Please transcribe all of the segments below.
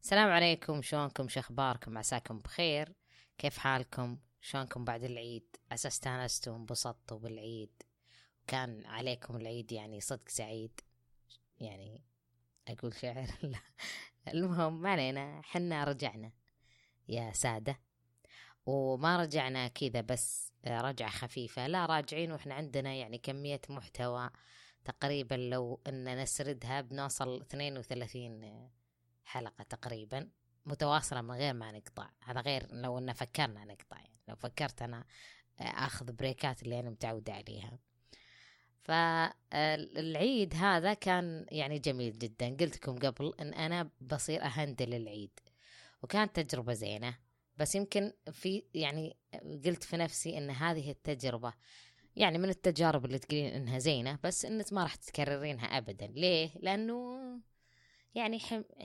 السلام عليكم، شلونكم؟ شخباركم؟ عساكم بخير. كيف حالكم؟ شلونكم بعد العيد؟ أساس استانستوا وانبسطتوا بالعيد، كان عليكم العيد يعني صدق سعيد. يعني أقول شعر لا. المهم ما علينا، حنا رجعنا يا سادة، وما رجعنا كذا بس رجعة خفيفة، لا راجعين وإحنا عندنا يعني كمية محتوى تقريبا لو أن نسردها بنوصل 32 حلقة تقريبا متواصلة من غير ما نقطع. هذا غير لو أن فكرنا نقطع، يعني لو فكرت أنا أخذ بريكات اللي أنا متعودة عليها. فالعيد هذا كان يعني جميل جدا. قلت لكم قبل أن أنا بصير أهندل العيد، وكانت تجربة زينة، بس يمكن في يعني قلت في نفسي أن هذه التجربة يعني من التجارب اللي تقولين إنها زينة بس إنك ما راح تكررينها أبدا. ليه؟ لأنه يعني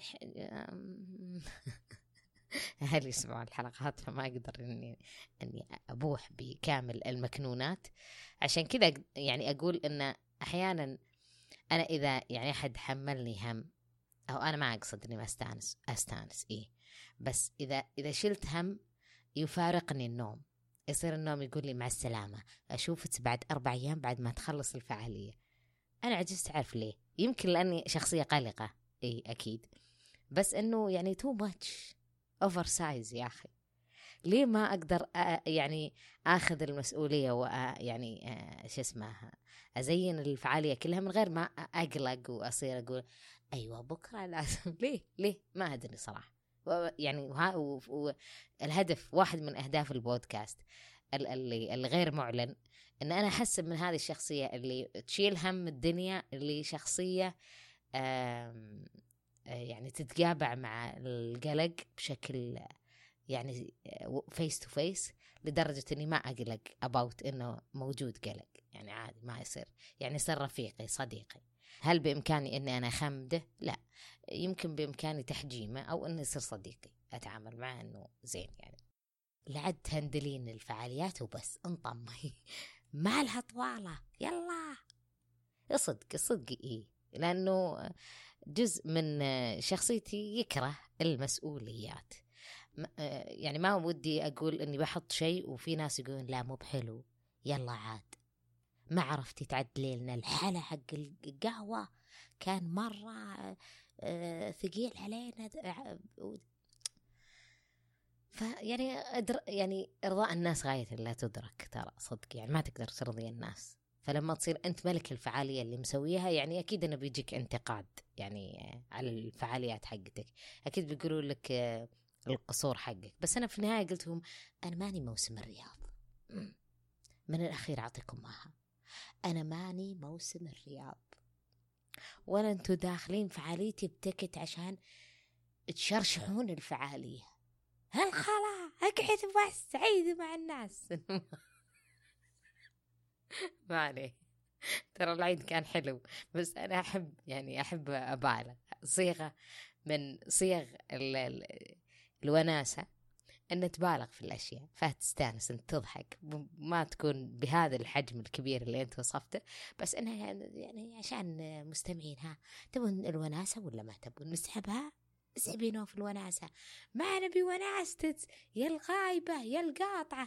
أهلي يسمعوا الحلقات فما أقدر إني أبوح بكامل المكنونات. عشان كذا يعني أقول إن أحيانا أنا إذا يعني أحد حملني هم، أو أنا ما أقصد إني ما أستانس إيه، بس إذا شلت هم يفارقني النوم، يصير النوم يقول لي مع السلامة، أشوفك بعد 4 أيام بعد ما تخلص الفعالية. أنا عجزت أعرف ليه، يمكن لأني شخصية قلقة، إيه أكيد، بس إنه يعني تو ماتش أوفر سايز يا أخي. ليه ما أقدر يعني أخذ المسؤولية ويعني شو اسمها أزين الفعالية كلها من غير ما أقلق وأصير أقول أيوة بكرة لازم. ليه ما أدري صراحة. يعني الهدف واحد من أهداف البودكاست اللي الغير معلن إن أنا أحسب من هذه الشخصية اللي تشيل هم الدنيا، اللي شخصية يعني تتقابع مع القلق بشكل يعني فيس تو فيس، لدرجة اني ما اقلق about انه موجود قلق، يعني عادي ما يصير، يعني يصير رفيقي صديقي. هل بامكاني اني انا اخمده؟ لا، يمكن بامكاني تحجيمه او انه يصير صديقي اتعامل معه انه زين. يعني لعد تهندلين الفعاليات وبس انطمي ما لها طوالة يلا. صدق ايه، لانه جزء من شخصيتي يكره المسؤوليات. يعني ما ودي أقول أني بحط شيء وفي ناس يقولون لا مو بحلو، يلا عاد ما عرفتي تعدلي لنا الحلا حق القهوة، كان مرة ثقيل علينا. فيعني يعني إرضاء الناس غاية لا تدرك، ترى صدق يعني ما تقدر ترضي الناس. فلما تصير أنت ملك الفعالية اللي مسويها، يعني أكيد أنه بيجيك انتقاد يعني على الفعاليات حقتك، أكيد بيقولوا لك القصور حقك. بس أنا في النهاية قلت لهم أنا ماني موسم الرياض، من الأخير أعطيكم معها، أنا ماني موسم الرياض، ولا أنتوا داخلين فعاليتي بتكت عشان تشرشحون الفعالية. هالخلا أقعد بس سعيد مع الناس. ما عليه، ترى العيد كان حلو، بس أنا أحب أبالغ صيغة من صيغ الوناسة، أن تبالغ في الأشياء فتستانس أن تضحك، ما تكون بهذا الحجم الكبير اللي أنت وصفته، بس أنها يعني عشان مستمعين، ها تبون الوناسة ولا ما تبون؟ نسحبها، اسحبينه في الوناسة، ما نبي وناستك يا الغايبة يا القاطعة.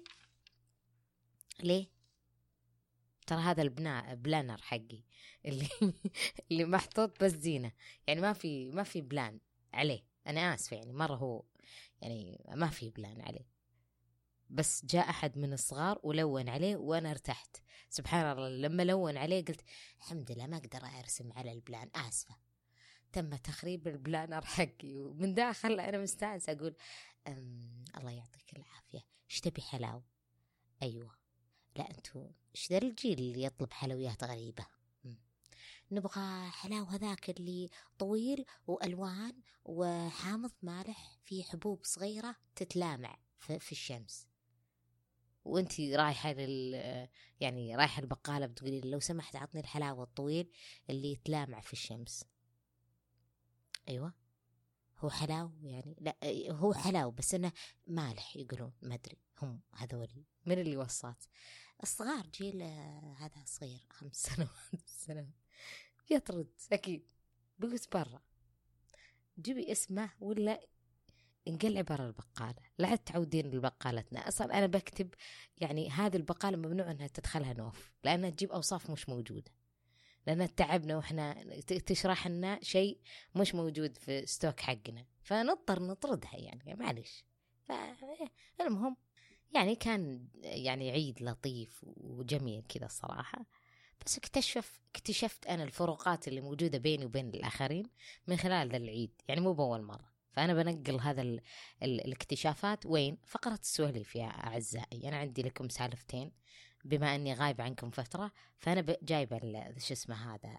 ليه ترى هذا بلانر حقي اللي اللي محطوط بس زينة، يعني ما في بلان عليه. أنا آسفة يعني مرة، هو يعني ما في بلان عليه، بس جاء أحد من الصغار ولون عليه وأنا ارتحت. سبحان الله لما لون عليه قلت الحمد لله ما أقدر أرسم على البلان، آسفة تم تخريب البلانر حقي. ومن داخل أنا مستانس أقول الله يعطيك العافية، ايش تبي حلاو؟ أيوة، لا أنتوا ايش ذا الجيل اللي يطلب حلويات غريبة؟ نبغى حلاو هذاك اللي طويل وألوان وحامض مالح في حبوب صغيرة تتلامع في الشمس. وانتي رايحة يعني رايحة البقالة بتقولي لو سمحت عطني الحلاوة الطويل اللي يتلامع في الشمس. أيوة هو حلاو يعني، لا هو حلاو بس انه مالح يقولون، ما ادري هم هذول من اللي وصات الصغار جيل هذا صغير 5 سنوات يطرد اكيد بيقول برا. جيبي اسمه ولا انقلع برا البقالة، لا تعودين البقالتنا. أصلا أنا بكتب يعني هذه البقالة ممنوع أنها تدخلها نوف، لأنها تجيب أوصاف مش موجودة، لأن تعبنا وإحنا تشرح لنا شيء مش موجود في ستوك حقنا، فنضطر نطردها يعني معلش. فالمهم يعني كان يعني عيد لطيف وجميل كذا الصراحة. بس اكتشفت أنا الفروقات اللي موجودة بيني وبين الآخرين من خلال ذا العيد، يعني مو بأول مرة. فأنا بنقل هذا الاكتشافات وين؟ فقرة السواليف يا أعزائي. أنا عندي لكم سالفتين بما أني غايب عنكم فترة، فأنا جايبة شو اسمه هذا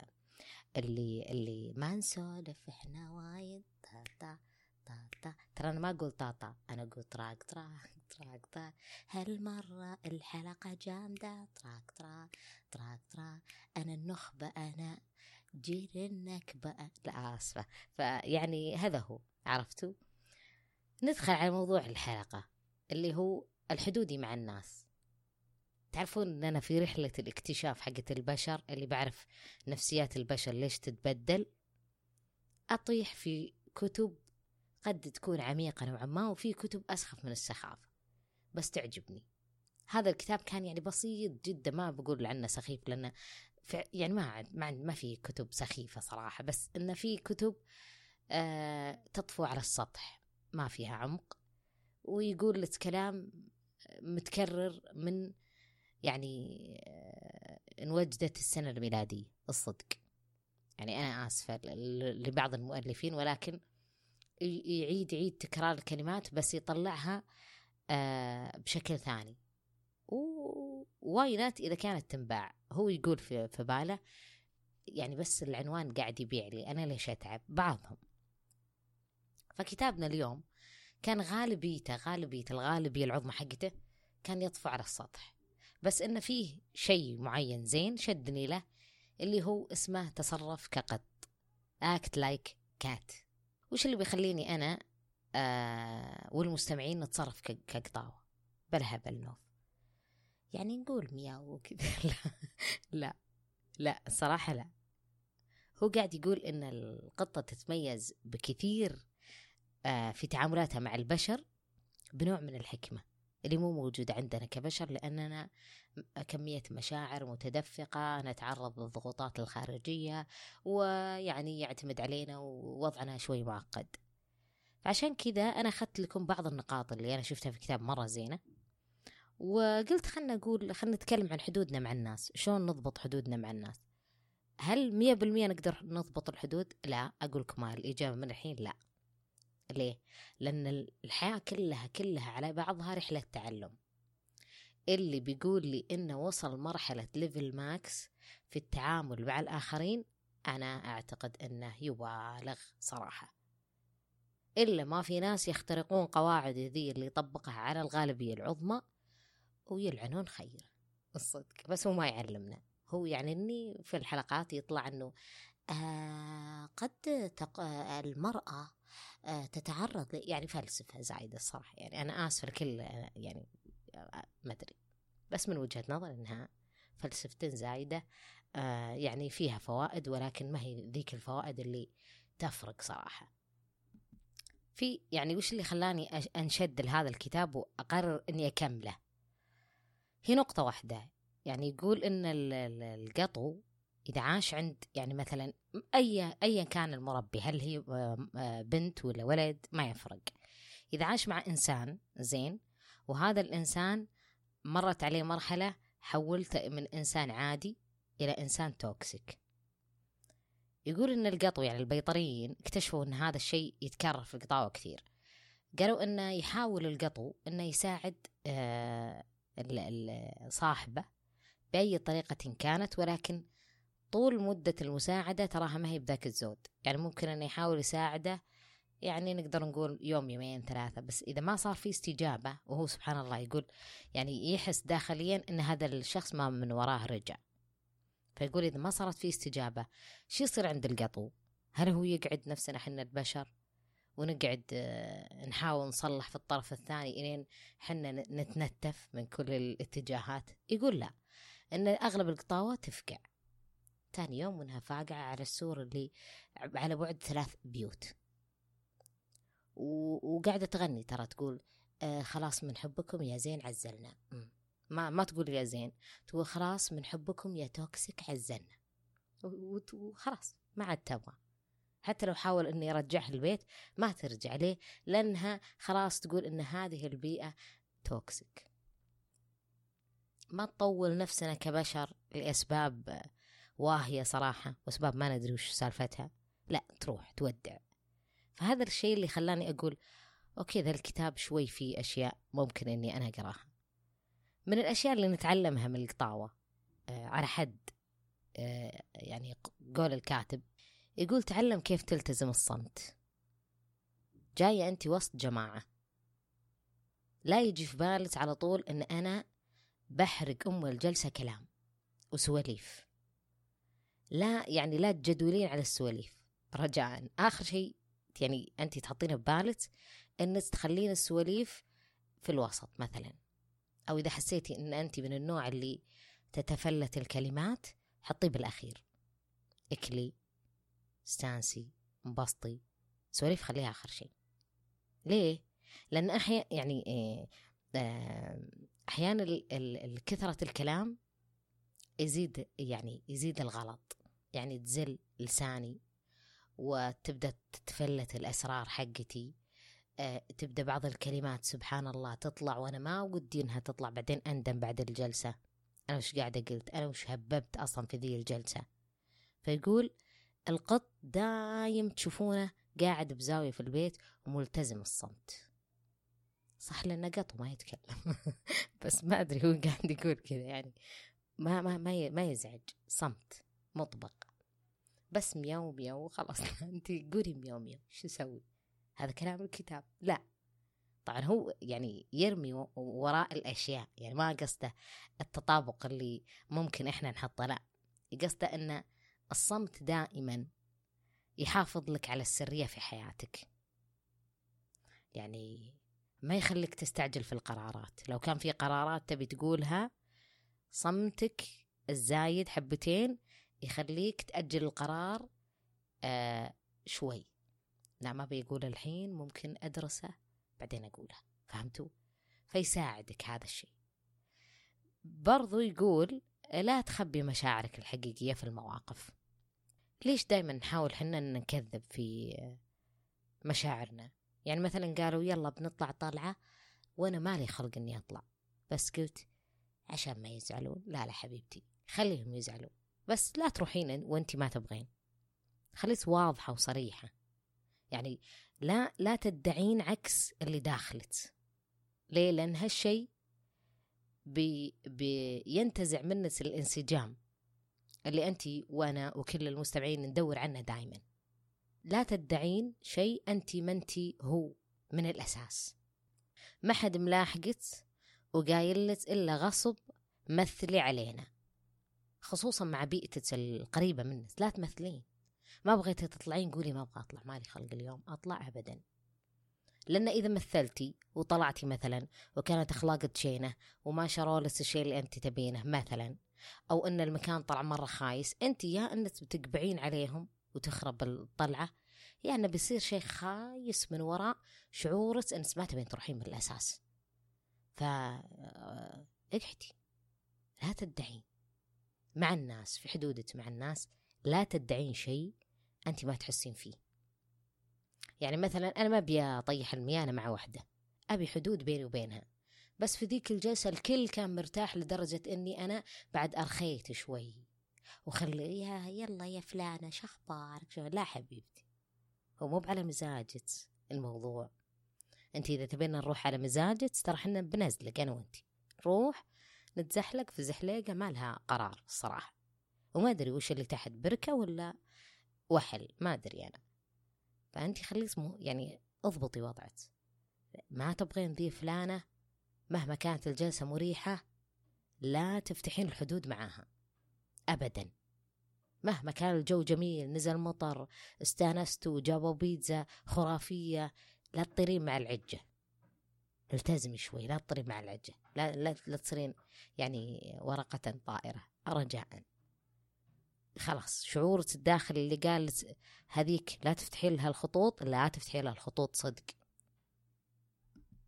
اللي ما نسولف إحنا وايد طاطا طاطا. ترى أنا ما أقول طاطا، أنا أقول طراق طراق طراق طراق. هالمرة الحلقة جامدة طراق طراق طراق طراق. أنا النخبة، أنا جيل النكبة. لا آسفة. فيعني هذا هو، عرفتوا. ندخل على موضوع الحلقة اللي هو الحدودي مع الناس. تعرفون أن أنا في رحلة الاكتشاف حقت البشر، اللي بعرف نفسيات البشر ليش تتبدل، أطيح في كتب قد تكون عميقة نوعا ما، وفي كتب أسخف من السخافة بس تعجبني. هذا الكتاب كان يعني بسيط جدا، ما بقول عنه سخيف لأنه يعني ما في كتب سخيفة صراحة، بس إنه في كتب تطفو على السطح ما فيها عمق، ويقول لك كلام متكرر من يعني إن وجدت السنة الميلادية الصدق. يعني أنا آسفة لبعض المؤلفين، ولكن يعيد تكرار الكلمات بس يطلعها بشكل ثاني، وواينات إذا كانت تنباع. هو يقول في باله يعني بس العنوان قاعد يبيع لي، أنا ليش أتعب بعضهم. فكتابنا اليوم كان الغالبية العظمى حقته كان يطفو على السطح، بس إنه فيه شيء معين زين شدني له، اللي هو اسمه تصرف كقط، act like cat. وش اللي بيخليني أنا والمستمعين نتصرف كقطاوة بالهبل نوف؟ يعني نقول مياو وكذا. لا الصراحة لا. هو قاعد يقول إن القطة تتميز بكثير في تعاملاتها مع البشر بنوع من الحكمة اللي مو موجودة عندنا كبشر، لأننا كمية مشاعر متدفقة، نتعرض للضغوطات الخارجية، ويعني يعتمد علينا ووضعنا شوي معقد. فعشان كذا أنا أخذت لكم بعض النقاط اللي أنا شفتها في كتاب مرة زينة، وقلت خلنا نتكلم عن حدودنا مع الناس. شلون نضبط حدودنا مع الناس؟ هل 100% نقدر نضبط الحدود؟ لا، أقول لكم الإجابة من الحين لا. ليه؟ لأن الحياة كلها على بعضها رحلة تعلم. اللي بيقول لي إنه وصل مرحلة ليفل ماكس في التعامل مع الآخرين، أنا أعتقد إنه يبالغ صراحة. إلا ما في ناس يخترقون قواعد ذي اللي يطبقها على الغالبية العظمى ويلعنون خير الصدق، بس هو ما يعلمنا. هو يعني إني في الحلقات يطلع إنه قد المرأة تتعرض يعني فلسفة زايدة الصراحة. يعني أنا آسف الكل يعني ما أدري، بس من وجهة نظر إنها فلسفتين زايدة يعني فيها فوائد، ولكن ما هي ذيك الفوائد اللي تفرق صراحة. في يعني وش اللي خلاني أنشد لهذا الكتاب وأقرر إني أكمله؟ هي نقطة واحدة. يعني يقول إن القطو إذا عاش عند يعني مثلا أيا كان المربي، هل هي بنت ولا ولد ما يفرق، إذا عاش مع إنسان زين وهذا الإنسان مرت عليه مرحلة حولت من إنسان عادي إلى إنسان توكسيك، يقول إن القطو يعني البيطريين اكتشفوا إن هذا الشيء يتكرر في القطاوة كثير. قالوا إنه يحاول القطو إنه يساعد صاحبه بأي طريقة كانت، ولكن طول مدة المساعدة تراها ما هي بذاك الزود. يعني ممكن أنه يحاول يساعده يعني نقدر نقول يوم يومين ثلاثة، بس إذا ما صار فيه استجابة، وهو سبحان الله يقول يعني يحس داخليا أن هذا الشخص ما من وراه رجع، فيقول إذا ما صارت فيه استجابة شو يصير عند القطو؟ هل هو يقعد نفسنا حنا البشر ونقعد نحاول نصلح في الطرف الثاني إلين حنا نتنتف من كل الاتجاهات؟ يقول لا، أن أغلب القطاوة تفقع ثاني يوم منها فاقعة على السور اللي على بعد 3 بيوت. وقاعدة تغني ترى، تقول خلاص من حبكم يا زين عزلنا. ما تقول يا زين، تقول خلاص من حبكم يا توكسيك عزلنا، وخلاص ما عاد تبغى. حتى لو حاول انه يرجعها البيت ما ترجع ليه، لانها خلاص تقول ان هذه البيئة توكسيك. ما تطول نفسنا كبشر لأسباب واهية صراحة، وأسباب ما ندري وش سالفتها، لا تروح تودع. فهذا الشيء اللي خلاني أقول أوكي ذا الكتاب شوي فيه أشياء ممكن أني أنا أقراها. من الأشياء اللي نتعلمها من القطاوة على حد يعني قول الكاتب، يقول تعلم كيف تلتزم الصمت. جاية أنت وسط جماعة، لا يجي في بالك على طول أن أنا بحرق الجلسة كلام وسواليف، لا يعني لا تجدولين على السواليف رجاء. آخر شيء يعني أنت تحطين ببالك أنك تخلين السواليف في الوسط مثلا، أو إذا حسيتي أن أنت من النوع اللي تتفلت الكلمات حطيه بالأخير. اكلي، استانسي، انبسطي، سواليف خليها آخر شيء. ليه؟ لأن أحيانا كثرة الكلام يزيد الغلط، يعني تزل لساني وتبدأ تتفلت الأسرار حقتي. تبدأ بعض الكلمات سبحان الله تطلع وأنا ما ودي إنها تطلع، بعدين أندم بعد الجلسة أنا وش قاعدة قلت، أنا وش هببت أصلا في ذي الجلسة. فيقول القط دايم تشوفونه قاعد بزاوية في البيت وملتزم الصمت، صح لأنه قط وما يتكلم بس ما أدري هو قاعد يقول كذا، يعني ما يزعج، صمت مطبق، بس مياو مياو خلاص أنت قولي مياو مياو شو أسوي؟ هذا كلام الكتاب. لا طبعا هو يعني يرمي وراء الأشياء، يعني ما قصده التطابق اللي ممكن إحنا نحطه، لا قصده أن الصمت دائما يحافظ لك على السرية في حياتك، يعني ما يخليك تستعجل في القرارات. لو كان في قرارات تبي تقولها، صمتك الزايد حبتين يخليك تأجل القرار شوي. لا ما بيقول الحين، ممكن أدرسه بعدين أقوله، فهمتوا؟ فيساعدك هذا الشيء. برضو يقول لا تخبي مشاعرك الحقيقية في المواقف. ليش دايما نحاول حنا نكذب في مشاعرنا؟ يعني مثلا قالوا يلا بنطلع طلعة وأنا مالي خلق أني أطلع، بس قلت عشان ما يزعلون. لا حبيبتي خليهم يزعلون، بس لا تروحين وانتي ما تبغين. خليت واضحة وصريحة، يعني لا تدعين عكس اللي داخلت. ليه؟ لأن هالشيء بينتزع منك الانسجام اللي أنتي وأنا وكل المستمعين ندور عنه دائما. لا تدعين شيء أنتي ما أنتي هو من الأساس. ما حد ملاحقت وقايلت إلا غصب مثلي علينا، خصوصا مع بيئتك القريبة منك. لا تمثلين، ما بغيتي تطلعين قولي ما أبغى أطلع، مالي خلق اليوم أطلع أبدا. لأن إذا مثلتي وطلعتي مثلا وكانت أخلاقك شينة وما شرولت الشيء اللي أنت تبينه مثلا، أو أن المكان طلع مرة خايس، أنت يا أنك بتقبعين عليهم وتخرب الطلعة، يا أنه بيصير شيء خايس من وراء شعورك أنك ما تبين تروحين من الأساس. اقعدي، لا تدعين مع الناس في حدودك مع الناس، لا تدعين شيء أنت ما تحسين فيه. يعني مثلا أنا ما أبي أطيح المياه أنا مع واحدة، أبي حدود بيني وبينها، بس في ذيك الجلسة الكل كان مرتاح لدرجة أني أنا بعد أرخيت شوي وخلي يلا يا فلانة شخبارك. لا حبيبتي، هو مو على مزاجك الموضوع. أنت إذا تبينا نروح على مزاجك ترى حنا بنزلق أنا وأنت، روح نتزحلق في زحليقة ما لها قرار الصراحة، وما أدري وش اللي تحت بركة ولا وحل، ما أدري أنا. فأنت خلي اسمه يعني اضبطي وضعك. ما تبغين ذي فلانة مهما كانت الجلسة مريحة لا تفتحين الحدود معاها أبدا. مهما كان الجو جميل، نزل مطر، استانستوا، جابوا بيتزا خرافية، لا تطيرين مع العجة. التزمي شوي، لا تطيرين مع العجة، لا تصيرين يعني ورقة طائرة رجاء. خلاص شعورك الداخل اللي قال هذيك لا تفتحي لها الخطوط، لا تفتحي لها الخطوط صدق.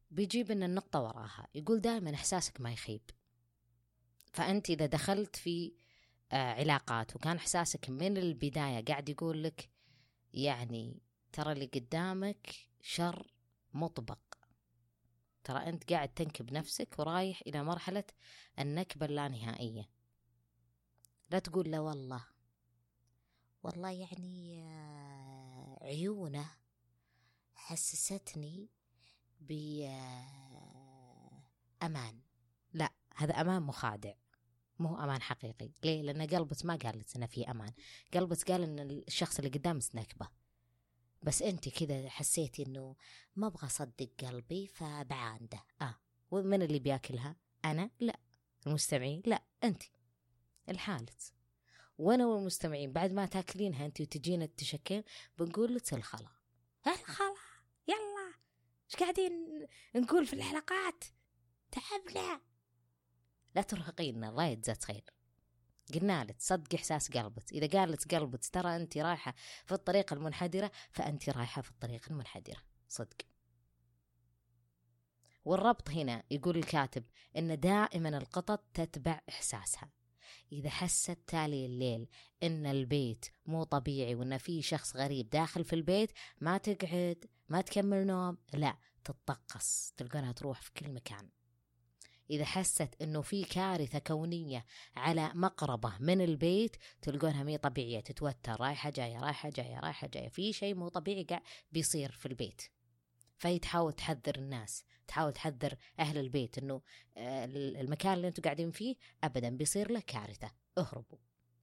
بيجيب إن النقطة وراها، يقول دائما إحساسك ما يخيب. فأنت إذا دخلت في علاقات وكان إحساسك من البداية قاعد يقول لك يعني ترى اللي قدامك شر مطبق، ترى أنت قاعد تنكب نفسك ورايح إلى مرحلة النكبة اللانهائية. لا تقول لا والله يعني عيونه حسستني بأمان. لا، هذا أمان مخادع، مو أمان حقيقي. ليه؟ لأن قلبك ما قال لك أنا في أمان، قلبك قال أن الشخص اللي قدامك نكبة، بس أنت كذا حسيتي أنه ما أبغى أصدق قلبي فبعانده. ومن اللي بياكلها؟ أنا؟ لا. المستمعين؟ لا، أنت الحالة. وانا والمستمعين بعد ما تاكلينها انت وتجينا التشكين بنقول لك الخلا يلا ايش قاعدين نقول في الحلقات، تعبنا. لا ترهقينا، الله يجزاك خير. قلنا لك صدق احساس قلبك، اذا قال لك قلبك ترى انت رايحه في الطريق المنحدره فانت رايحه في الطريق المنحدره صدق. والربط هنا يقول الكاتب ان دائما القطط تتبع احساسها. إذا حست تالي الليل إن البيت مو طبيعي وإن في شخص غريب داخل في البيت، ما تقعد، ما تكمل نوم، لا، تتطقس، تلقونها تروح في كل مكان. إذا حست إنه في كارثة كونية على مقربة من البيت، تلقونها مي طبيعية، تتوتر، رايحة جاية رايحة جاية رايحة جاية، في شيء مو طبيعي قاعد بيصير في البيت. فهي تحاول تحذر الناس، تحاول تحذر أهل البيت إنه المكان اللي أنتوا قاعدين فيه أبدا بيصير له كارثة، اهربوا.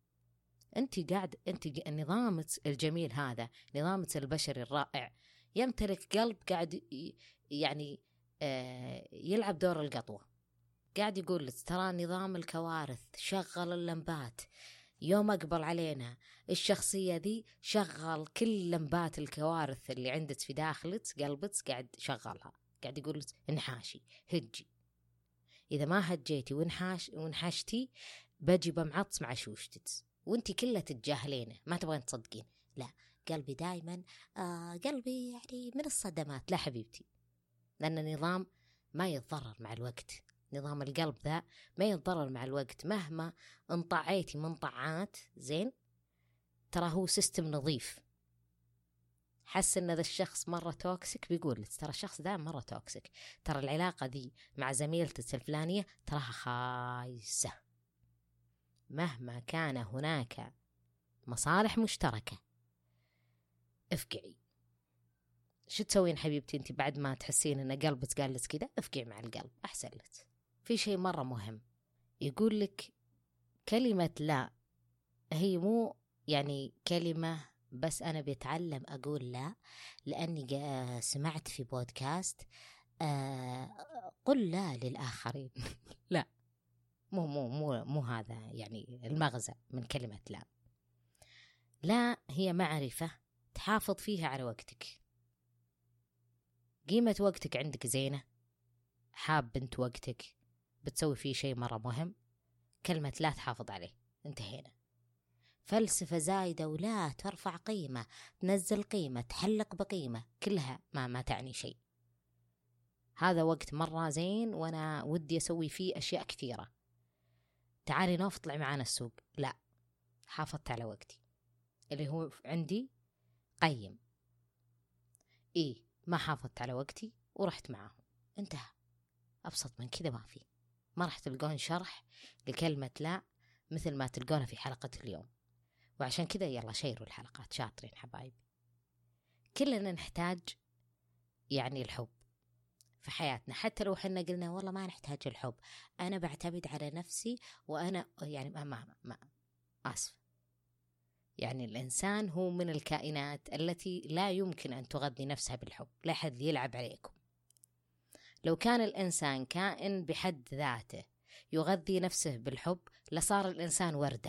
أنت نظامك الجميل هذا، نظامك البشري الرائع، يمتلك قلب قاعد يعني يلعب دور القطوة، قاعد يقول لك ترى نظام الكوارث شغل اللمبات، يوم أقبل علينا الشخصية ذي شغل كل لمبات الكوارث اللي عندك في داخلك قلبك، قاعد شغلها، قاعد يقول لك انحاشي، هجي، إذا ما هجيتي وانحشتي بجي بمعطس مع شوشتك، وانتي كلها تتجاهلينه، ما تبغين تصدقين. لا، قلبي دايما قلبي يعني من الصدمات. لا حبيبتي، لأن النظام ما يتضرر مع الوقت، نظام القلب ذا ما يتضرر مع الوقت، مهما انطعيتي من طعات زين، ترى هو سيستم نظيف. حس ان ذا الشخص مرة توكسيك، بيقول لك ترى الشخص ذا مرة توكسيك، ترى العلاقة ذي مع زميلتك الفلانية تراها خايسة. مهما كان هناك مصالح مشتركة افقعي. شو تسوين حبيبتي انت بعد ما تحسين ان قلبك قال لك كذا؟ افقعي مع القلب احسن لك. في شيء مرة مهم، يقول لك كلمة لا هي مو يعني كلمة بس أنا بتعلم أقول لا لأني سمعت في بودكاست قل لا للآخرين. لا، مو هذا يعني المغزى من كلمة لا. لا هي معرفة تحافظ فيها على وقتك، قيمة وقتك عندك زينة، حاب انت وقتك بتسوي فيه شيء مرة مهم، كلمة لا تحافظ عليه، انتهينا. فلسفة زايدة ولا ترفع قيمة، تنزل قيمة، تحلق بقيمة، كلها ما تعني شيء. هذا وقت مرة زين وأنا ودي أسوي فيه أشياء كثيرة، تعالي نوف طلع معانا السوق، لا، حافظت على وقتي اللي هو عندي قيم. ما حافظت على وقتي ورحت معاهم، انتهى. أبسط من كذا ما في. ما راح تلقون شرح لكلمة لا مثل ما تلقونها في حلقة اليوم. وعشان كذا يلا شيروا الحلقات، شاطرين حبايبي. كلنا نحتاج يعني الحب في حياتنا، حتى لو حنا قلنا والله ما نحتاج الحب، أنا بعتمد على نفسي وأنا يعني ما آسف، يعني الإنسان هو من الكائنات التي لا يمكن أن تغذي نفسها بالحب، لا أحد يلعب عليكم. لو كان الإنسان كائن بحد ذاته يغذي نفسه بالحب لصار الإنسان وردة،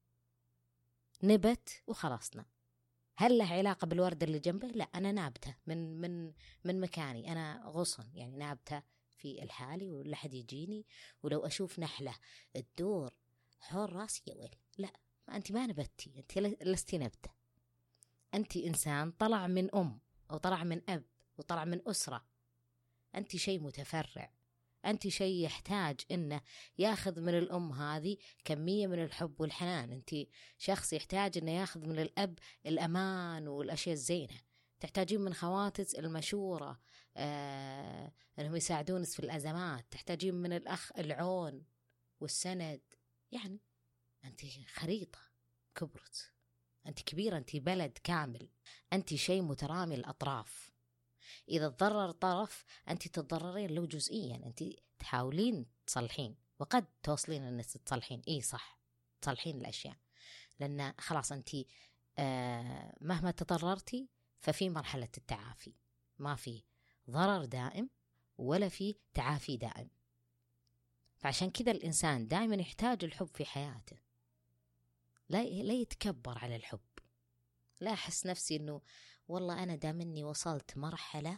نبت وخلصنا. هل له علاقة بالوردة اللي جنبه؟ لا، أنا نابتة من مكاني، أنا غصن يعني نابتة في الحالي ولا حد يجيني، ولو أشوف نحلة الدور حور راسي يا ويل. لا، أنت ما نبتي، أنت لستي نبتة، أنت إنسان طلع من أم وطلع من أب وطلع من أسرة، أنت شيء متفرع، أنت شيء يحتاج إنه ياخذ من الأم هذه كمية من الحب والحنان. أنت شخص يحتاج إنه ياخذ من الأب الأمان والأشياء الزينة. تحتاجين من خواتك المشورة، أنهم يساعدونك في الأزمات. تحتاجين من الأخ العون والسند. يعني أنت خريطة كبرت، أنت كبيرة، أنت بلد كامل، أنت شيء مترامي الأطراف. إذا تضرر طرف أنت تتضررين لو جزئيا. أنت تحاولين تصلحين، وقد توصلين أنك تصلحين، إيه صح، تصلحين الأشياء، لأن خلاص أنت مهما تضررتي ففي مرحلة التعافي، ما في ضرر دائم ولا في تعافي دائم. فعشان كذا الإنسان دائما يحتاج الحب في حياته. لا يتكبر على الحب، لا أحس نفسي أنه والله أنا دامني وصلت مرحلة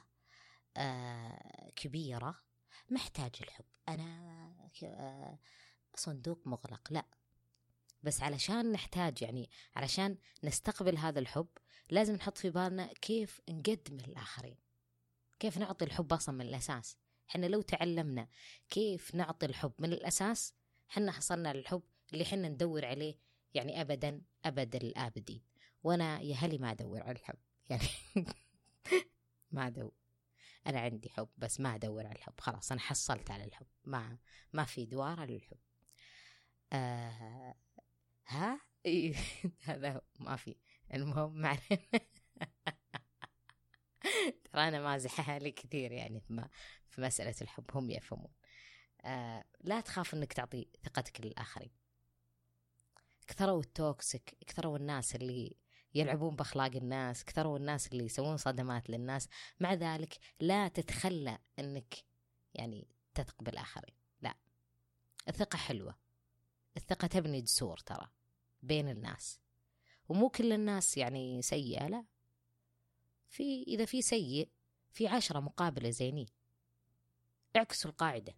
كبيرة محتاج الحب، أنا صندوق مغلق. لا، بس علشان نحتاج، يعني علشان نستقبل هذا الحب لازم نحط في بالنا كيف نقدم للآخرين، كيف نعطي الحب أصلا من الأساس. حنا لو تعلمنا كيف نعطي الحب من الأساس حنا حصلنا للحب اللي حنا ندور عليه يعني أبدا أبد الآبدين. وأنا يا هلي ما أدور على الحب يعني ما أدور، أنا عندي حب بس ما أدور على الحب. خلاص أنا حصلت على الحب، ما في دوار للحب. ها هذا ما في. المهم معنا ترى أنا مازحها لي كثير يعني في مسألة الحب، هم يفهمون. لا تخاف أنك تعطي ثقتك للآخرين. كثروا التوكسيك، كثروا الناس اللي يلعبون بأخلاق الناس، كثروا الناس اللي يسوون صدمات للناس. مع ذلك لا تتخلى أنك يعني تثق بالآخرين. لا، الثقة حلوة، الثقة تبني جسور ترى بين الناس، ومو كل الناس يعني سيئة. لا، إذا في سيء في 10 مقابلة زينين. اعكسوا القاعدة.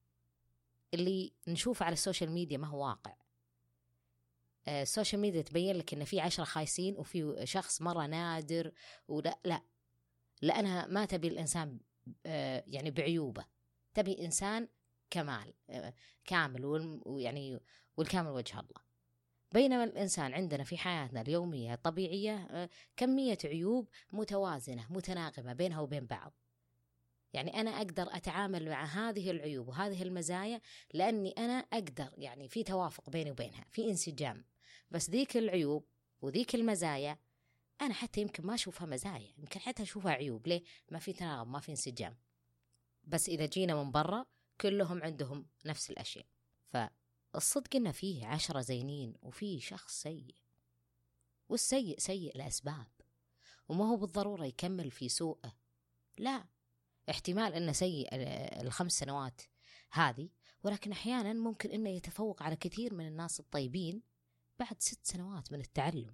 اللي نشوفه على السوشيال ميديا ما هو واقع. السوشيال ميديا تبين لك إن في 10 خايسين وفي شخص مرة نادر، ولا لا، لأنها ما تبي الإنسان يعني بعيوبه، تبي إنسان كامل ويعني والكامل وجه الله. بينما الإنسان عندنا في حياتنا اليومية طبيعية كمية عيوب متوازنة متناغمة بينها وبين بعض. يعني أنا أقدر أتعامل مع هذه العيوب وهذه المزايا لأني أنا أقدر، يعني في توافق بيني وبينها، في انسجام. بس ذيك العيوب وذيك المزايا أنا حتى يمكن ما أشوفها مزايا، يمكن حتى أشوفها عيوب. ليه؟ ما في تناغم، ما في انسجام. بس إذا جينا من برا كلهم عندهم نفس الأشياء. فالصدق إن فيه 10 زينين وفيه شخص سيء، والسيء سيء لأسباب، وما هو بالضرورة يكمل في سوءه. لا، احتمال أنه سيء 5 سنوات هذه، ولكن أحيانا ممكن أنه يتفوق على كثير من الناس الطيبين بعد 6 سنوات من التعلم.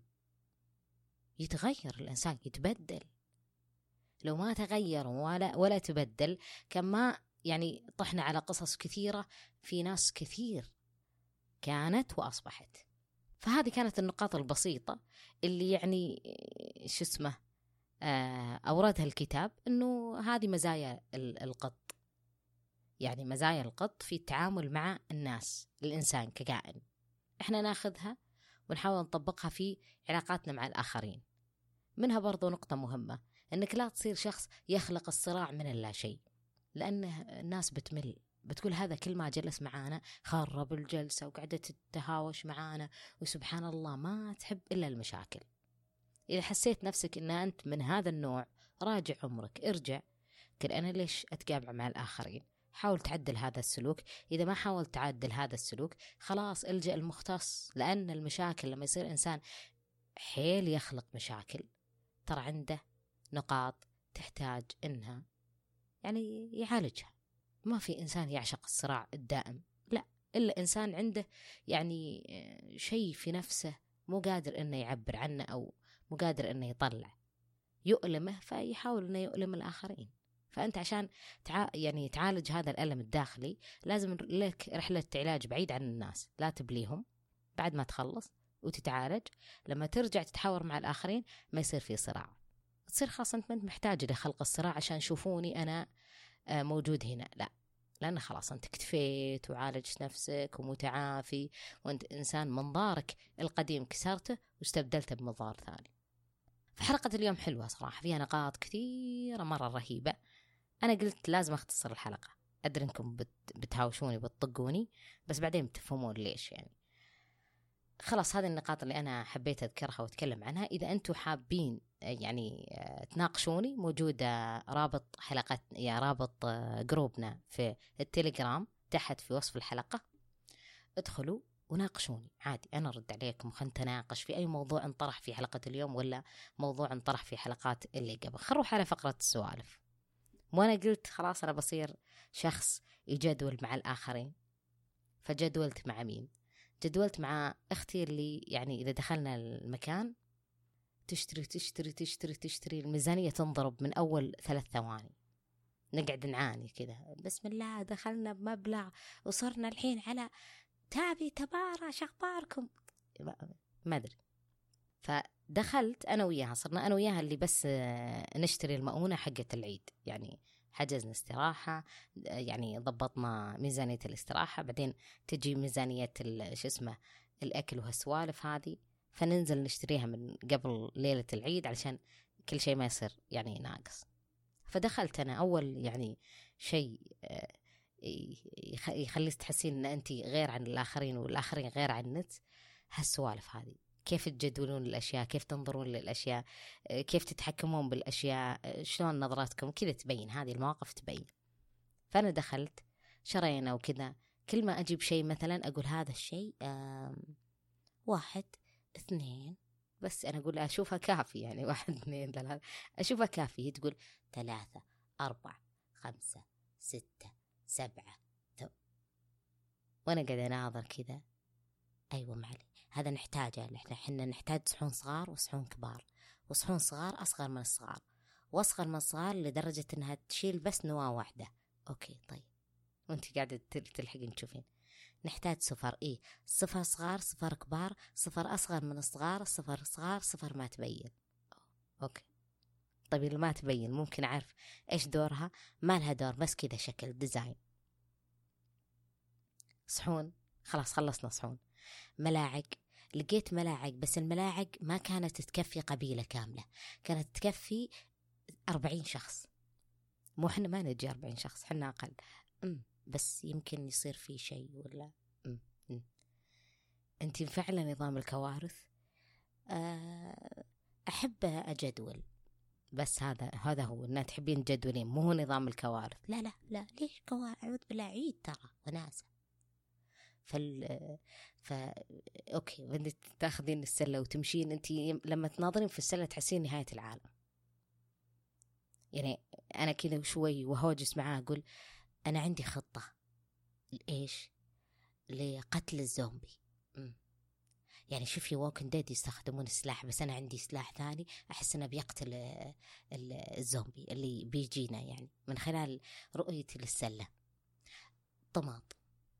يتغير الإنسان، يتبدل. لو ما تغير ولا تبدل كان ما يعني طحنا على قصص كثيرة في ناس كثير كانت وأصبحت. فهذه كانت النقاط البسيطة اللي يعني شو اسمه أوردها الكتاب، إنه هذه مزايا القط. يعني مزايا القط في التعامل مع الناس، الإنسان ككائن. إحنا ناخذها ونحاول نطبقها في علاقاتنا مع الآخرين. منها برضو نقطة مهمة، إنك لا تصير شخص يخلق الصراع من اللا شيء، لأن الناس بتمل، بتقول هذا كل ما جلس معانا خرب الجلسة وقعدة تتهاوش معانا، وسبحان الله ما تحب إلا المشاكل. إذا حسيت نفسك إن أنت من هذا النوع، راجع عمرك، ارجع قل أنا ليش أتقابع مع الآخرين، حاول تعدل هذا السلوك. إذا ما حاولت تعدل هذا السلوك خلاص الجأ المختص. لأن المشاكل لما يصير إنسان حيل يخلق مشاكل ترى عنده نقاط تحتاج إنها يعني يعالجها. ما في إنسان يعشق الصراع الدائم، لا، إلا إنسان عنده يعني شيء في نفسه مو قادر إنه يعبر عنه أو مو قادر إنه يطلع، يؤلمه فيحاول إنه يؤلم الآخرين. فأنت عشان يعني تعالج هذا الألم الداخلي لازم لك رحلة علاج بعيد عن الناس، لا تبليهم. بعد ما تخلص وتتعالج، لما ترجع تتحاور مع الآخرين ما يصير في صراع، تصير خاصة أنت محتاج لخلق الصراع عشان يشوفوني أنا موجود هنا، لا، لأن خلاص أنت اكتفيت وعالجت نفسك ومتعافي، وأنت إنسان منظارك القديم كسرته واستبدلته بمنظار ثاني. فحلقة اليوم حلوة صراحة، فيها نقاط كثيرة مرة رهيبة. أنا قلت لازم أختصر الحلقة، أدري أنكم بتهاوشوني بتطقوني، بس بعدين بتفهمون ليش يعني. خلاص هذه النقاط اللي أنا حبيت أذكرها وأتكلم عنها. إذا أنتم حابين يعني تناقشوني، موجودة رابط حلقة يا رابط جروبنا في التليجرام تحت في وصف الحلقة، ادخلوا وناقشوني عادي، أنا أرد عليكم وخلنا نتناقش في أي موضوع انطرح في حلقة اليوم ولا موضوع انطرح في حلقات اللي قبل. خلونا على فقرة السوالف. وأنا قلت خلاص أنا بصير شخص يجدول مع الآخرين، فجدولت مع مين؟ جدولت مع أختي اللي يعني إذا دخلنا المكان تشتري تشتري تشتري تشتري، الميزانية تنضرب من أول 3 ثواني، نقعد نعاني كذا، بسم الله دخلنا بمبلغ وصرنا الحين على تابي تبارة شخباركم ما أدري. فدخلت أنا وياها، صرنا أنا وياها اللي بس نشتري المؤونة حقة العيد، يعني حجزنا استراحة، يعني ضبطنا ميزانية الاستراحة، بعدين تجي ميزانية شو اسمه الأكل وهالسوالف هذه، فننزل نشتريها من قبل ليلة العيد علشان كل شيء ما يصير يعني ناقص. فدخلت أنا أول يعني شيء يخليك تحسين أن أنت غير عن الآخرين والآخرين غير عنك، هالسوالف هذه، كيف تجدولون الأشياء، كيف تنظرون للأشياء، كيف تتحكمون بالأشياء، شلون نظراتكم كذا تبين، هذه المواقف تبين. فأنا دخلت شرينا وكذا، كل ما أجيب شيء مثلا أقول هذا الشيء 1 2، بس أنا أقول أشوفها كافي يعني 1 2 3 أشوفها كافي، هي تقول 3 4 5 6 7 وأنا قاعدة أناظر كذا. أيوة معلي هذا نحتاجه، إحنا نحتاج صحون صغار وصحون كبار، وصحون صغار أصغر من الصغار وأصغر من الصغار لدرجة إنها تشيل بس نواة واحدة. أوكي طيب، وأنت قاعدة تلحقين تشوفين نحتاج صفر، إيه صفر صغار صفر كبار صفر أصغر من الصغار صفر صغار صفر ما تبين. أوكي طيب اللي ما تبين ممكن أعرف إيش دورها؟ ما لها دور، بس كذا شكل ديزاين. صحون خلاص خلصنا صحون. ملاعق، لقيت ملاعق، بس الملاعق ما كانت تكفي قبيلة كاملة، كانت تكفي 40 شخص. مو حنا ما نجي 40 شخص، حنا أقل. بس يمكن يصير في شيء ولا أنت فعلا نظام الكوارث. أحب أجدول، بس هذا هو إنها تحبين تجدولين، مو هو نظام الكوارث. لا لا لا ليش كوارث؟ أعوذ بالله، عيد ترى وناسة. أوكي وانت تاخذين السلة وتمشين، انت لما تناظرين في السلة تحسين نهاية العالم. يعني أنا كذا شوي وهوجس معاه أقول أنا عندي خطة إيش لقتل الزومبي. يعني شوفي ووكن ديد يستخدمون السلاح، بس أنا عندي سلاح ثاني أحس أنه بيقتل الزومبي اللي بيجينا يعني من خلال رؤيتي للسلة. طماط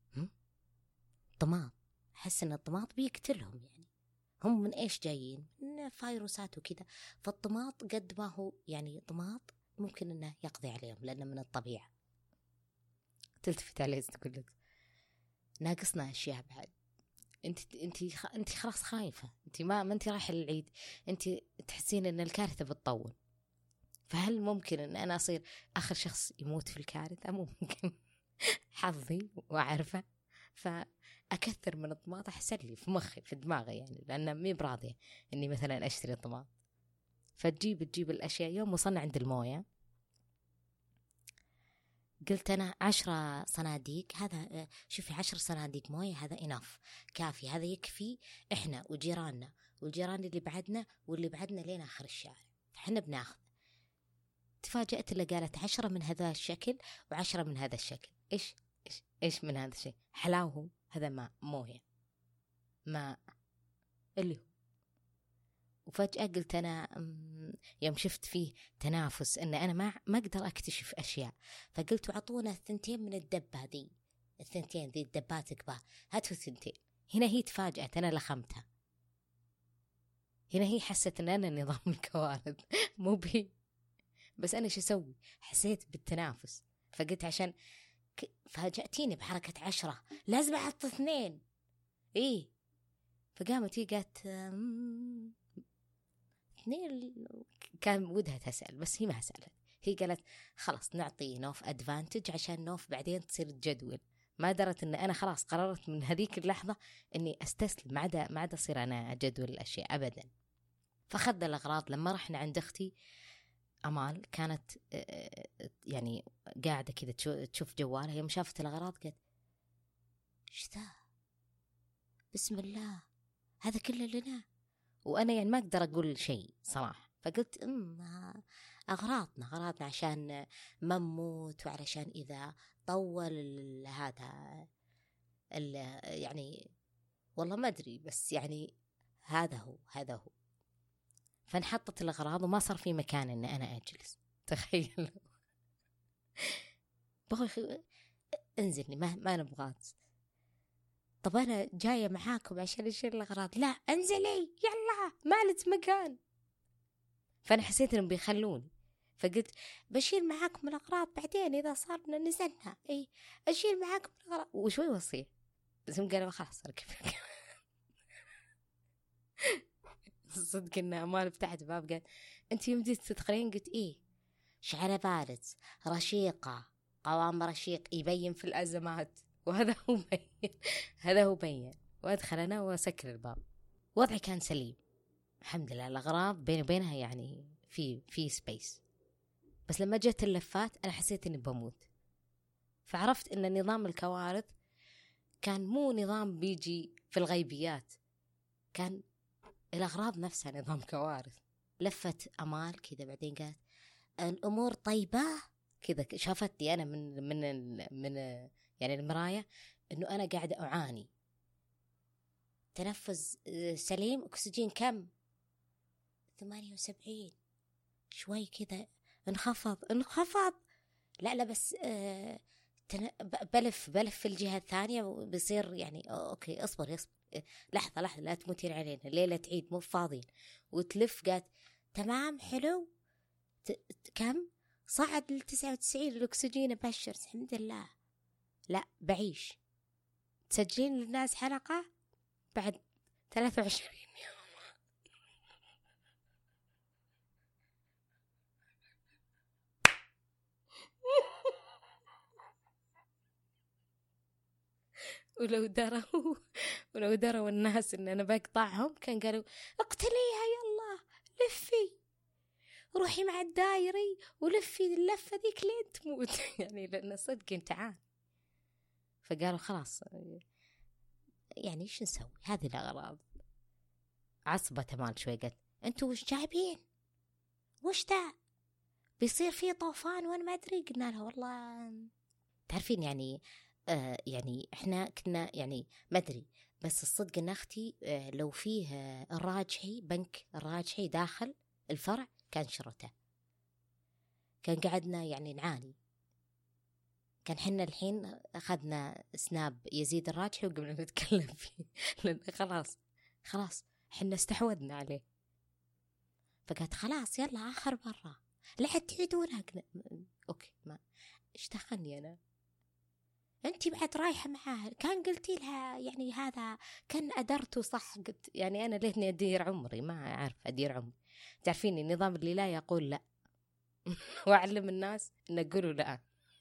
أحس أن الطماط بيقتلهم، يعني هم من إيش جايين؟ من فيروسات وكذا. فالطماط قد ما هو يعني طماط ممكن أنه يقضي عليهم لأنه من الطبيعة. تلتفت عليه تقول لك ناقصنا أشياء بعد. أنت خلاص خايفة، أنت ما أنت رايحة للعيد، أنت تحسين أن الكارثة بتطول. فهل ممكن أن أنا أصير آخر شخص يموت في الكارثة؟ ممكن حظي وأعرفه، فأكثر من الطماط أحسن لي في مخي في دماغي، يعني لأن مي براضية إني مثلا أشتري الطماط. فتجيب الأشياء. يوم وصلنا عند الموية قلت أنا 10 صناديق، هذا شوفي 10 صناديق موية هذا إناف كافي، هذا يكفي إحنا وجيراننا والجيران اللي بعدنا واللي بعدنا لين آخر الشارع، فإحنا بناخذ. تفاجأت اللي قالت 10 من هذا الشكل و10 من هذا الشكل. إيش من هذا الشيء؟ حلاوه هذا ماء موية ماء اللي هو. وفجأة قلت أنا يوم شفت فيه تنافس إن أنا ما أقدر أكتشف أشياء، فقلت عطونا 2 من الدبة دي، 2 ذي الدبات كبار، هاتوا 2. هنا هي تفاجأت، أنا لخمتها. هنا هي حست إن أنا نظام الكوارث مو بي، بس أنا شو أسوي؟ حسيت بالتنافس فقلت عشان فاجأتيني بحركة 10 لازم أحط 2. إيه فقامت هي قالت 2. كان ودها تسأل بس هي ما سألت. هي قالت خلاص نعطي نوف أدفانتج عشان نوف بعدين تصير جدول. ما درت إن أنا خلاص قررت من هذيك اللحظة إني أستسلم، ما عاد أصير أنا أجدول الأشياء أبدا. فخذنا الأغراض. لما رحنا عند أختي أمال كانت يعني قاعدة كذا تشوف جوالها. يوم شافت الأغراض قالت إيش ذا؟ بسم الله هذا كله لنا. وأنا يعني ما أقدر أقول شيء صراحة. فقلت أغراضنا عشان ما نموت، وعلشان إذا طول هذا يعني والله ما أدري، بس يعني هذا هو. فانحطت الأغراض وما صار في مكان إن أنا أجلس. تخيل. بغي انزلني ما نبغاك. طب أنا جاية معاكم عشان أشيل الأغراض. لا انزلي يلا ما لك مكان. فأنا حسيت إنهم بيخلوني، فقلت بشيل معاكم الأغراض بعدين إذا صارنا نزلنا. إيه أشيل معاكم الأغراض وشوي وصيه. بس هم قالوا خلاص ركب. صدق إن أمال فتحت باب قالت أنت يوم جيت تدخلين؟ قلت إيه شعر بارد رشيقة قوام رشيق يبين في الأزمات. وهذا هو بين. هذا هو بين. وأدخل أنا وأسكر الباب. وضعي كان سليم الحمد لله. الأغراض بيني وبينها يعني في سبيس. بس لما جت اللفات أنا حسيت إني بموت. فعرفت إن نظام الكوارث كان مو نظام بيجي في الغيبيات، كان الأغراض نفسها نظام كوارث. لفت أمال كذا بعدين قالت الأمور طيبة كذا. شافتني أنا من يعني المراية إنه أنا قاعدة أعاني. تنفس سليم. أكسجين كم؟ 78. شوي كذا انخفض. لا بس بلف في الجهة الثانية وبصير يعني أوكي اصبر لحظة لا تموتين علينا ليلة عيد مو فاضيين. وتلف قالت تمام حلو. كم؟ صعد 99 الأكسجين. أبشر الحمد لله. لا بعيش. تسجلين للناس حلقة بعد 23 يوم. ولو دروا الناس إن أنا بقطعهم كان قالوا اقتليها يلا لفي روحي مع الدايري ولفي اللفة ذيك لين تموت. يعني لأن صدق امتحان. فقالوا خلاص يعني إيش نسوي هذه الأغراض. عصبة مال شوي قالت أنتوا وش جايبين؟ وش ده بيصير فيه طوفان وأنا ما أدري. قلنا لها والله تعرفين يعني يعني إحنا كنا يعني ما أدري. بس الصدق إن أختي لو فيه الراجحي بنك الراجحي داخل الفرع كان شرته. كان قعدنا يعني نعاني. كان حنا الحين أخذنا سناب يزيد الراجحي وقمنا نتكلم فيه. لأن خلاص حنا استحوذنا عليه. فقالت خلاص يلا آخر مرة لا تعيدونها. أوكي ما اشتغلني أنا. أنتي بعد رايحة معاه كان قلتي لها يعني هذا كان أدرته صح. قلت يعني أنا ليتني أدير عمري ما أعرف أدير عمري. تعرفين النظام اللي لا يقول لا. وأعلم الناس إن أقولوا لا.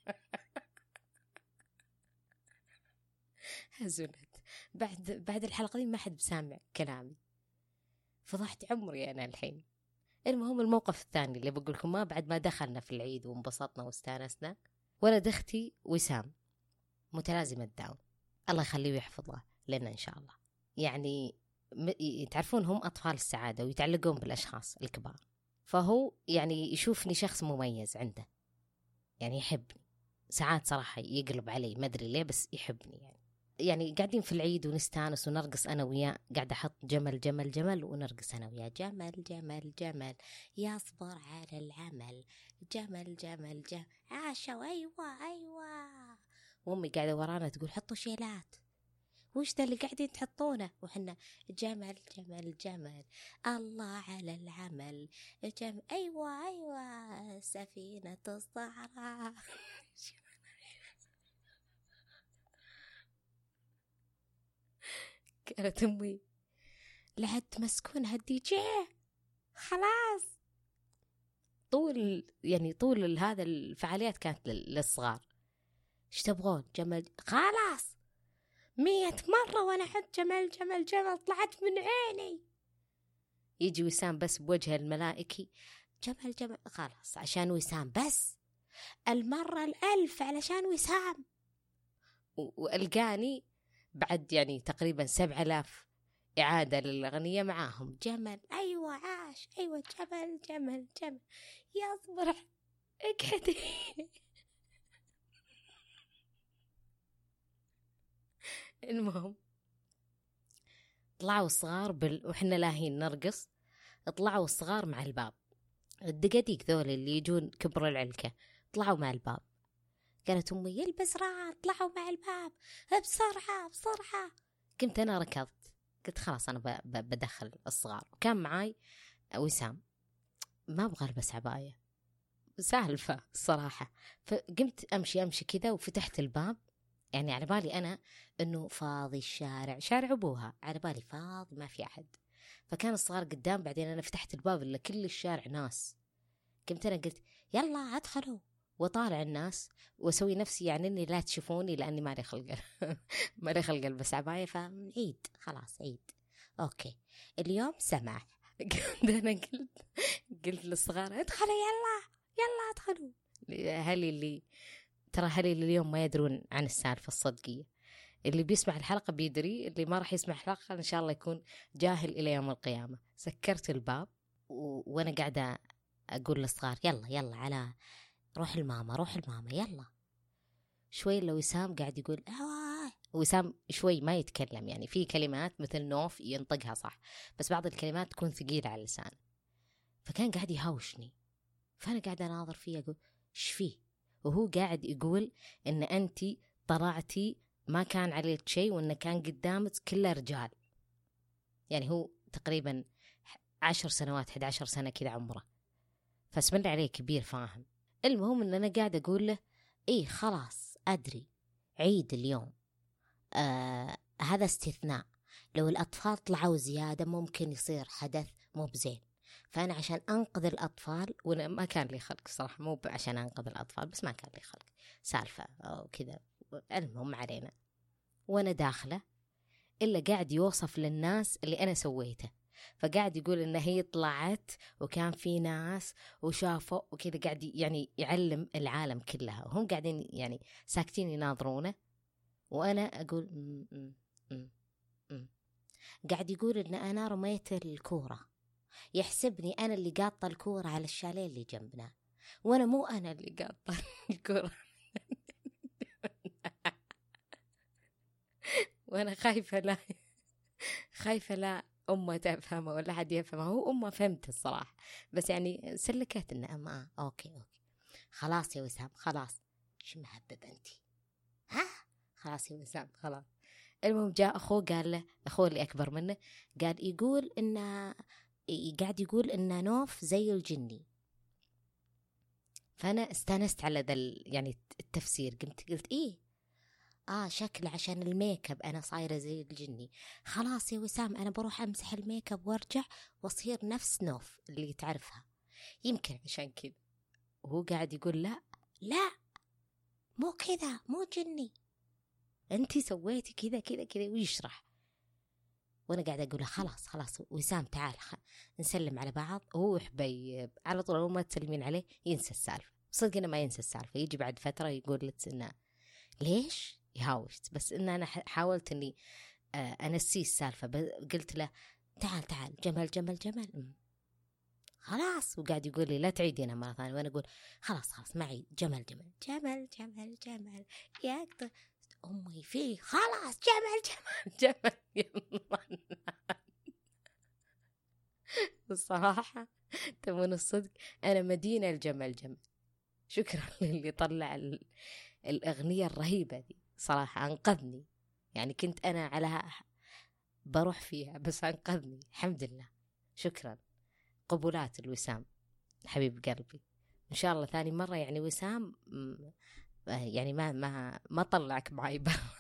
هزلت. بعد الحلقة دي ما حد بسامع كلامي. فضحت عمري أنا الحين. المهم الموقف الثاني اللي بقول لكم ما بعد ما دخلنا في العيد وانبسطنا واستانسنا. ولد أختي وسام متلازمة داون الله يخليه ويحفظه لنا إن شاء الله. يعني تعرفون هم أطفال السعادة ويتعلقون بالأشخاص الكبار. فهو يعني يشوفني شخص مميز عنده يعني يحبني. ساعات صراحة يقلب علي ما أدري ليه بس يحبني. يعني قاعدين في العيد ونستانس ونرقص أنا وياه. قاعد أحط جمل جمل جمل ونرقص أنا وياه. جمل جمل جمل يصبر على العمل. جمل جمل جمل عاشوا أيوة. وأمي قاعدة ورانا تقول حطوا شيلات. وش ده اللي قاعدين تحطونه؟ وحنا جمل جمل جمل الله على العمل. جمل أيوة سفينة الصحراء. كانت أمي لا تمسكون هدي جيه خلاص. طول هذا الفعاليات كانت للصغار. ايش تبغون؟ جمل خلاص 100 مرة وانا احط جمل جمل جمل طلعت من عيني. يجي وسام بس بوجه الملائكي جمل جمل خلاص عشان وسام، بس المرة 1000 علشان وسام. وألقاني بعد يعني تقريبا 7000 إعادة للأغنية معاهم جمل أيوة عاش أيوة جمل جمل جمل يصبر اقعدي. المهم طلعوا الصغار وإحنا لاهين نرقص، طلعوا الصغار مع الباب، الدقاديق ذول اللي يجون كبر العلكة طلعوا مع الباب. كانت أمي يلبس راعة طلعوا مع الباب بسرعة بسرعة. كنت أنا ركضت، قلت خلاص أنا بدخل الصغار. وكان معاي وسام، ما أبغى ألبس عباية سالفة الصراحة. فقمت أمشي كذا وفتحت الباب، يعني على بالي أنا أنه فاضي الشارع، شارع أبوها، على بالي فاضي ما في أحد. فكان الصغار قدام، بعدين أنا فتحت الباب إلا كل الشارع ناس. قمت أنا قلت يلا أدخلوا وطالع الناس وأسوي نفسي يعني أني لا تشوفوني لأني ما لي خلق ما لي خلق ألبس عباية. فعيد خلاص عيد أوكي اليوم سماح. أنا قلت للصغار ادخلوا يلا ادخلوا. هلي اللي اليوم ما يدرون عن السالفة الصدقية. اللي بيسمع الحلقة بيدري، اللي ما راح يسمع الحلقة إن شاء الله يكون جاهل إلى يوم القيامة. سكرت الباب وأنا قاعدة أقول للصغار يلا على روح الماما يلا. شوي لو وسام قاعد يقول وسام شوي ما يتكلم، يعني في كلمات مثل نوف ينطقها صح، بس بعض الكلمات تكون ثقيلة على اللسان. فكان قاعد يهاوشني، فأنا قاعد أناظر فيه أقول إيش فيه، وهو قاعد يقول إن أنتي طلعتي ما كان عليك شيء وإن كان قدامك كله رجال. يعني هو تقريبا 10 سنوات 11 سنة كذا عمره، فاسم الله عليه كبير فاهم. المهم إن أنا قاعد أقول له إيه خلاص أدري عيد اليوم، هذا استثناء، لو الأطفال طلعوا زيادة ممكن يصير حدث مو بزين. فأنا عشان أنقذ الأطفال، وما كان لي خلق صراحة، مو عشان أنقذ الأطفال بس ما كان لي خلق سالفة أو كذا. المهم علينا، وأنا داخلة إلا قاعد يوصف للناس اللي أنا سويته. فقاعد يقول إن هي طلعت وكان في ناس وشافوا وكذا، قاعد يعني يعلم العالم كلها، وهم قاعدين يعني ساكتين يناظرونه. وأنا أقول قاعد يقول إن أنا رميت الكورة، يحسبني أنا اللي قاطة الكورة على الشاليه اللي جنبنا، وأنا مو أنا اللي قاطة الكورة. وأنا خايفة لا أمه تفهمه ولا حد يفهمه. هو أمه فهمت الصراحة، بس يعني سلكت إنه أما أوكي خلاص يا وسام خلاص، شو مهبب أنتي خلاص يا وسام خلاص. المهم جاء أخوه قال له، أخوه اللي أكبر منه، قاعد يقول إنه نوف زي الجني. فأنا استانست على يعني التفسير. قلت إيه شكل عشان الميك اب أنا صايرة زي الجني. خلاص يا وسام أنا بروح أمسح الميك اب وارجع واصير نفس نوف اللي تعرفها، يمكن عشان كذا. وهو قاعد يقول لا مو كذا، مو جني، أنتي سويتي كذا كذا كذا ويشرح. وأنا قاعدة أقول خلاص وسام تعال نسلم على بعض. هو حبيب على طول، ما تسلمين عليه ينسى السالفة. صدقنا ما ينسى السالفة، يجي بعد فترة يقول لك إنه ليش يهاوشت، بس إن أنا حاولت إني أنسيه السالفة. قلت له تعال جمل خلاص. وقاعد يقول لي لا تعيدينا مرة ثانية، وأنا أقول خلاص ما عيد، جمل يا أمي فيه خلاص جمل يلا. الصراحة تبون الصدق، أنا مدينة الجمل. شكرا للي طلع الأغنية الرهيبة دي، صراحة أنقذني. يعني كنت أنا على بروح فيها بس أنقذني الحمد لله. شكرا، قبولات الوسام حبيب قلبي. إن شاء الله ثاني مرة يعني وسام يعني ما طلعك معي برا.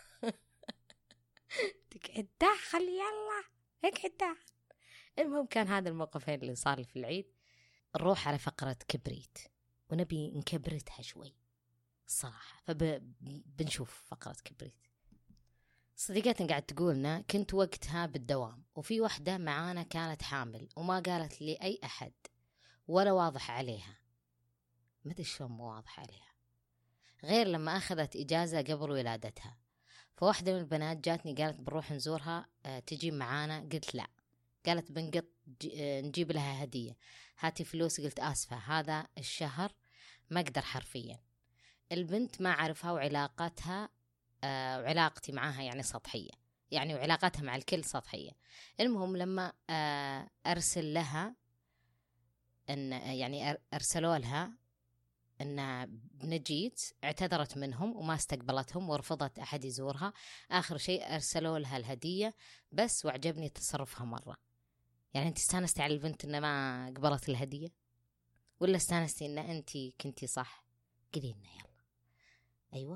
تقعد داخل، يلا اقعد داخل. المهم كان هذا الموقفين اللي صار لي في العيد. نروح على فقرة كبريت، ونبي نكبرتها شوي الصراحة، فبنشوف فقرة كبريت. صديقتنا قاعد تقولنا كنت وقتها بالدوام، وفي وحدة معانا كانت حامل وما قالت لي أي أحد ولا واضح عليها، ما أدري شلون مو واضح عليها، غير لما أخذت إجازة قبل ولادتها. فواحدة من البنات جاتني قالت بنروح نزورها، تجي معانا. قلت لا. قالت بنقط نجيب لها هدية، هاتي فلوس. قلت آسفة هذا الشهر ما أقدر حرفيا. البنت ما أعرفها، وعلاقتها وعلاقتي معاها يعني سطحية، يعني وعلاقتها مع الكل سطحية. المهم لما أرسل لها أن يعني أرسلوا لها أن بنجيت، اعتذرت منهم وما استقبلتهم ورفضت أحد يزورها. آخر شيء أرسلوا لها الهدية بس، وعجبني تصرفها مرة. يعني أنت استانستي على البنت أن ما قبلت الهدية، ولا استانستي أن أنت كنتي صح؟ قليلنا يلا. أيوة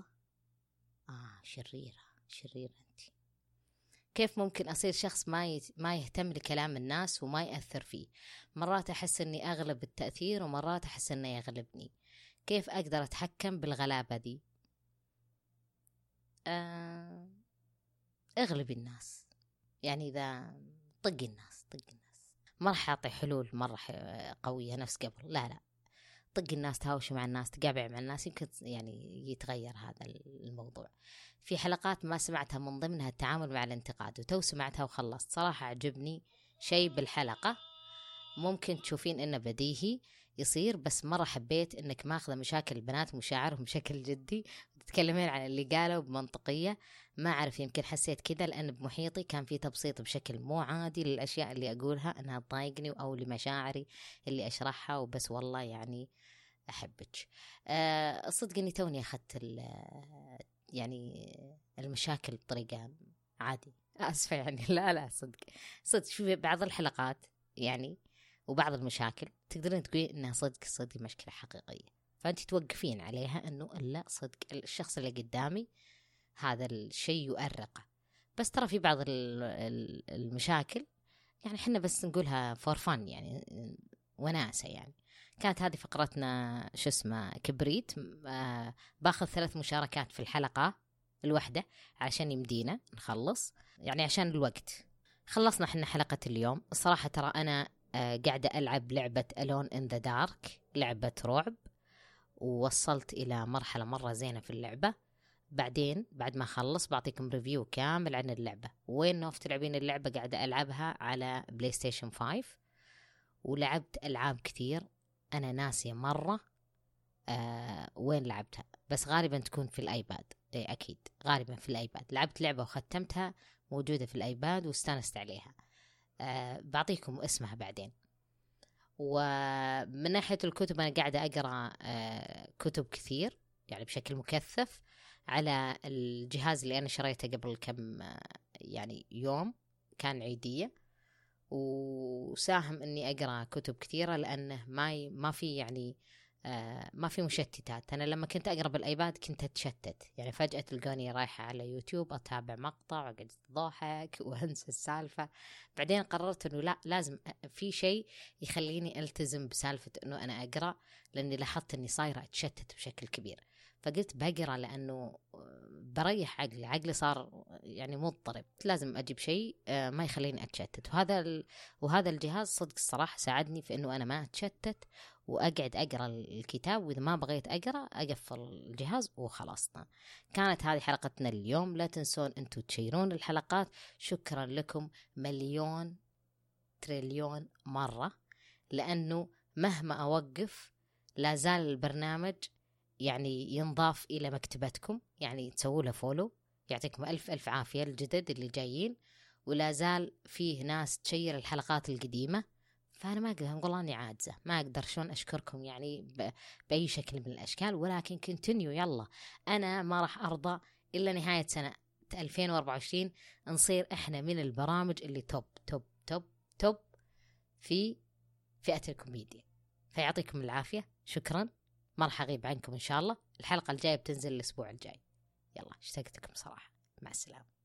شريرة أنت. كيف ممكن أصير شخص ما يهتم لكلام الناس وما يأثر فيه؟ مرات أحس أني أغلب التأثير، ومرات أحس أنه يغلبني. كيف أقدر أتحكم بالغلابة دي؟ اغلبي الناس، يعني إذا طقي الناس ما راح أعطي حلول مرة قوية نفس قبل. لا طقي الناس، تهاوشي مع الناس، تقابع مع الناس، يمكن يعني يتغير هذا الموضوع. في حلقات ما سمعتها من ضمنها التعامل مع الانتقاد، وتو سمعتها وخلصت. صراحة عجبني شيء بالحلقة، ممكن تشوفين إنه بديهي يصير، بس مرة حبيت إنك ماخذة مشاكل البنات ومشاعرهم بشكل جدي، وتتكلمين عن اللي قالوا بمنطقية. ما أعرف، يمكن حسيت كذا لأن بمحيطي كان في تبسيط بشكل مو عادي للأشياء اللي أقولها أنها تضايقني أو لمشاعري اللي أشرحها، وبس والله يعني أحبك. صدق إني توني أخذت يعني المشاكل بطريقة عادي، أسفة يعني. لا صدق شوفي بعض الحلقات يعني وبعض المشاكل تقدرين تقولين إنها صدق مشكلة حقيقية، فأنت توقفين عليها إنه لا صدق الشخص اللي قدامي هذا الشيء يؤرقه. بس ترى في بعض المشاكل يعني حنا بس نقولها فور فن، يعني وناسة. يعني كانت هذه فقرتنا كبريت. باخذ 3 مشاركات في الحلقة الواحدة عشان يمدينا نخلص، يعني عشان الوقت. خلصنا حنا حلقة اليوم. الصراحة ترى أنا قاعدة ألعب لعبة Alone in the Dark، لعبة رعب، ووصلت إلى مرحلة مرة زينة في اللعبة. بعدين بعد ما أخلص بعطيكم ريفيو كامل عن اللعبة. وين نوف تلعبين اللعبة؟ قاعدة ألعبها على بلاي ستيشن 5، ولعبت ألعاب كتير أنا ناسية مرة وين لعبتها، بس غالبا تكون في الآيباد. أكيد غالبا في الآيباد. لعبت لعبة وختمتها، موجودة في الآيباد واستانست عليها. بعطيكم اسمها بعدين. ومن ناحية الكتب أنا قاعدة أقرأ كتب كثير يعني بشكل مكثف على الجهاز اللي أنا شريته قبل كم يعني يوم، كان عيدية، وساهم أني أقرأ كتب كثيرة لأنه ما في يعني ما في مشتتات. أنا لما كنت أقرأ بالآيباد كنت أتشتت، يعني فجأة تلقاني رايحة على يوتيوب أتابع مقطع وقعد أضحك وأنسى السالفة. بعدين قررت أنه لا، لازم في شيء يخليني ألتزم بسالفة أنه أنا أقرأ، لأني لاحظت أني صايرة أتشتت بشكل كبير. فقلت بقرأ لأنه بريح عقلي صار يعني مضطرب، لازم أجيب شيء ما يخليني أتشتت. وهذا الجهاز صدق الصراحة ساعدني في أنه أنا ما أتشتت وأقعد أقرأ الكتاب، وإذا ما بغيت أقرأ أقفل الجهاز وخلصنا. كانت هذه حلقتنا اليوم. لا تنسون أنتوا تشيرون الحلقات. شكرا لكم مليون تريليون مرة، لأنه مهما أوقف لا زال البرنامج يعني ينضاف إلى مكتبتكم، يعني تسووا له فولو. يعطيكم ألف عافية الجدد اللي جايين، ولا زال فيه ناس تشير الحلقات القديمة. فأنا ما أقدر أقول أني عاجزة، ما أقدر شلون أشكركم يعني بأي شكل من الأشكال، ولكن كنتينيو يلا. أنا ما راح أرضى إلا نهاية سنة 2024 نصير إحنا من البرامج اللي توب توب توب توب في فئة الكوميديا. فيعطيكم العافية، شكرا، ما راح أغيب عنكم إن شاء الله. الحلقة الجاية بتنزل الأسبوع الجاي. يلا اشتقتكم صراحة. مع السلامة.